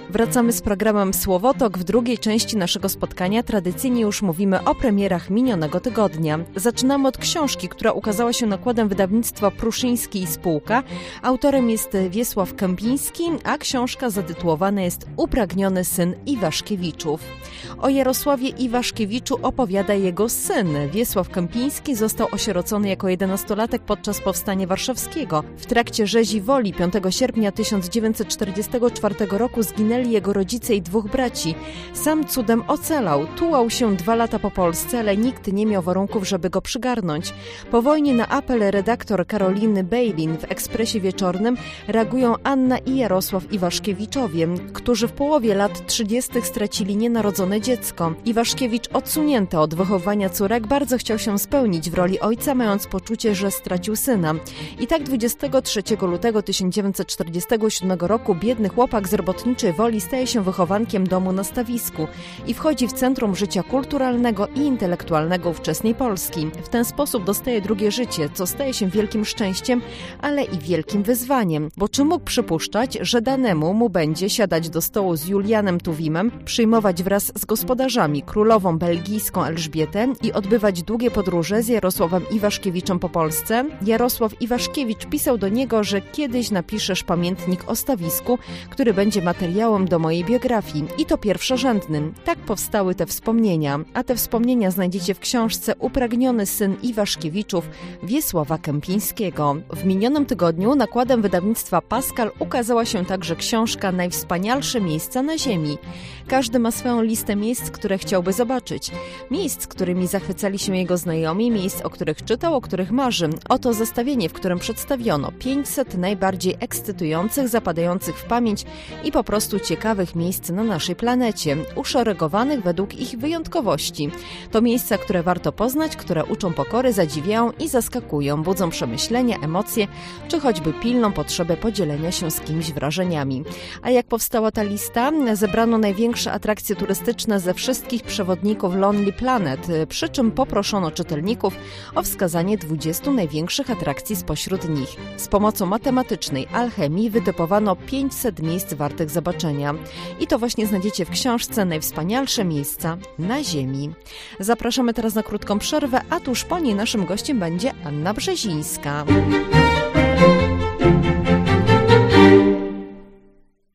Wracamy z programem Słowotok. W drugiej części naszego spotkania tradycyjnie już mówimy o premierach minionego tygodnia. Zaczynamy od książki, która ukazała się nakładem wydawnictwa Pruszyński i Spółka. Autorem jest Wiesław Kępiński, a książka zatytułowana jest Upragniony syn Iwaszkiewiczów. O Jarosławie Iwaszkiewiczu opowiada jego syn. Wiesław Kępiński został osierocony jako 11-latek podczas Powstania Warszawskiego. W trakcie rzezi woli 5 sierpnia 1944 roku zginęli jego rodzice i 2 braci. Sam cudem ocalał. Tułał się 2 lata po Polsce, ale nikt nie miał warunków, żeby go przygarnąć. Po wojnie na apel redaktor Karoliny Bejlin w Ekspresie Wieczornym reagują Anna i Jarosław Iwaszkiewiczowie, którzy w połowie lat 30. stracili nienarodzone dziecko. Iwaszkiewicz, odsunięty od wychowania córek, bardzo chciał się spełnić w roli ojca, mając poczucie, że stracił syna. I tak 23 lutego 1947 roku biedny chłopak z robotniczej Woli staje się wychowankiem domu na Stawisku i wchodzi w centrum życia kulturalnego i intelektualnego ówczesnej Polski. W ten sposób dostaje drugie życie, co staje się wielkim szczęściem, ale i wielkim wyzwaniem, bo czy mógł przypuszczać, że danemu mu będzie siadać do stołu z Julianem Tuwimem, przyjmować wraz z gospodarzami królową belgijską Elżbietę i odbywać długie podróże z Jarosławem Iwaszkiewiczem po Polsce? Jarosław Iwaszkiewicz pisał do niego, że kiedyś napiszesz pamiętnik o Stawisku, który będzie materiałem do mojej biografii i to pierwszorzędnym. Tak powstały te wspomnienia, a te wspomnienia znajdziecie w książce Upragniony syn Iwaszkiewiczów Wiesława Kępińskiego. W minionym tygodniu nakładem wydawnictwa Pascal ukazała się także książka Najwspanialsze miejsca na ziemi. Każdy ma swoją listę miejsc, które chciałby zobaczyć. Miejsc, którymi zachwycali się jego znajomi, miejsc, o których czytał, o których marzy. Oto zestawienie, w którym przedstawiono 500 najbardziej ekscytujących, zapadających w pamięć i po prostu ciekawych miejsc na naszej planecie, uszeregowanych według ich wyjątkowości. To miejsca, które warto poznać, które uczą pokory, zadziwiają i zaskakują, budzą przemyślenia, emocje, czy choćby pilną potrzebę podzielenia się z kimś wrażeniami. A jak powstała ta lista? Zebrano największe atrakcje turystyczne ze wszystkich przewodników Lonely Planet, przy czym poproszono czytelników o wskazanie 20 największych atrakcji spośród nich. Z pomocą matematycznej alchemii wytypowano 500 miejsc wartych zobaczenia. I to właśnie znajdziecie w książce Najwspanialsze miejsca na ziemi. Zapraszamy teraz na krótką przerwę, a tuż po niej naszym gościem będzie Anna Brzezińska.